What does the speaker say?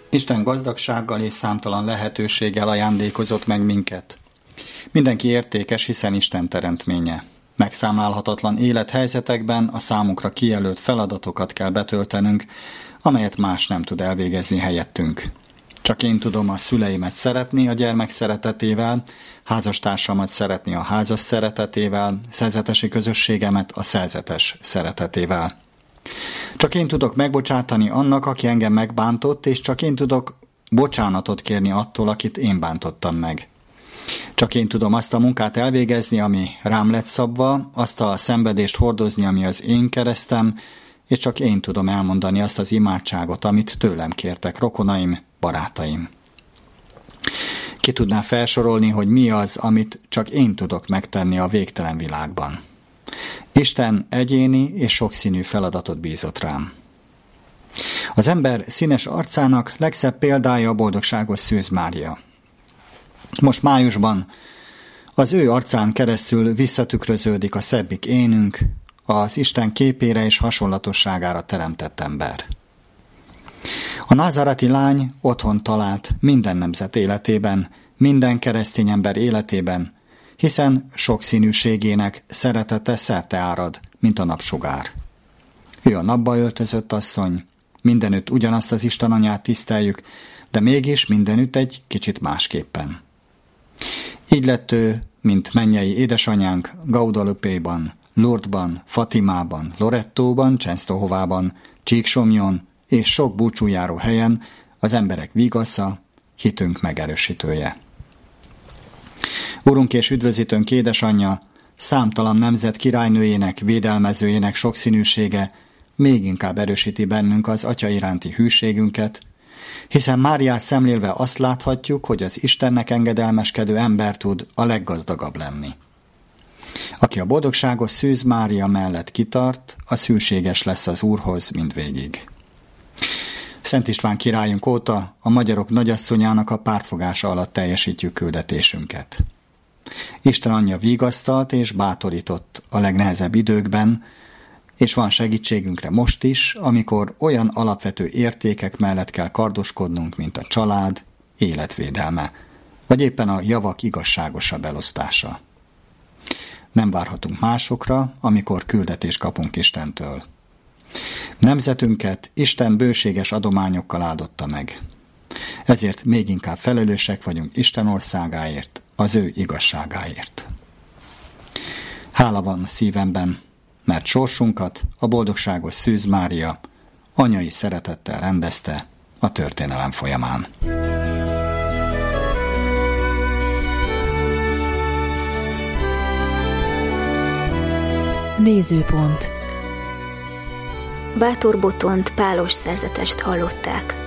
Isten gazdagsággal és számtalan lehetőséggel ajándékozott meg minket. Mindenki értékes, hiszen Isten teremtménye. Megszámlálhatatlan élethelyzetekben a számunkra kijelölt feladatokat kell betöltenünk, amelyet más nem tud elvégezni helyettünk. Csak én tudom a szüleimet szeretni a gyermek szeretetével, házastársamat szeretni a házas szeretetével, szerzetesi közösségemet a szerzetes szeretetével. Csak én tudok megbocsátani annak, aki engem megbántott, és csak én tudok bocsánatot kérni attól, akit én bántottam meg. Csak én tudom azt a munkát elvégezni, ami rám lett szabva, azt a szenvedést hordozni, ami az én keresztem, és csak én tudom elmondani azt az imádságot, amit tőlem kértek rokonaim, barátaim. Ki tudná felsorolni, hogy mi az, amit csak én tudok megtenni a végtelen világban? Isten egyéni és sokszínű feladatot bízott rám. Az ember színes arcának legszebb példája a boldogságos Szűz Mária. Most májusban az ő arcán keresztül visszatükröződik a szebbik énünk, az Isten képére és hasonlatosságára teremtett ember. A názáreti lány otthon talált minden nemzet életében, minden keresztény ember életében, hiszen sokszínűségének szeretete szerte árad, mint a napsugár. Ő a napba öltözött asszony, mindenütt ugyanazt az Isten anyát tiszteljük, de mégis mindenütt egy kicsit másképpen. Így lett ő, mint mennyei édesanyánk Guadalupe-ban, Lourdesban, Fatimában, Lorettóban, Csensztohovában, Csíksomjon és sok búcsújáró helyen az emberek vigasza, hitünk megerősítője. Urunk és üdvözítőnk édesanyja, számtalan nemzet királynőjének, védelmezőjének sokszínűsége még inkább erősíti bennünk az Atya iránti hűségünket, hiszen Máriát szemlélve azt láthatjuk, hogy az Istennek engedelmeskedő ember tud a leggazdagabb lenni. Aki a boldogságos Szűz Mária mellett kitart, az hűséges lesz az Úrhoz mindvégig. Szent István királyunk óta a magyarok nagyasszonyának a pártfogása alatt teljesítjük küldetésünket. Isten anyja vigasztalt és bátorított a legnehezebb időkben, és van segítségünkre most is, amikor olyan alapvető értékek mellett kell kardoskodnunk, mint a család, életvédelme, vagy éppen a javak igazságosabb elosztása. Nem várhatunk másokra, amikor küldetést kapunk Istentől. Nemzetünket Isten bőséges adományokkal áldotta meg. Ezért még inkább felelősek vagyunk Isten országáért, az ő igazságáért. Hála van szívemben, mert sorsunkat a boldogságos Szűz Mária anyai szeretettel rendezte a történelem folyamán. Nézőpont. Bátor Botont pálos szerzetest hallották.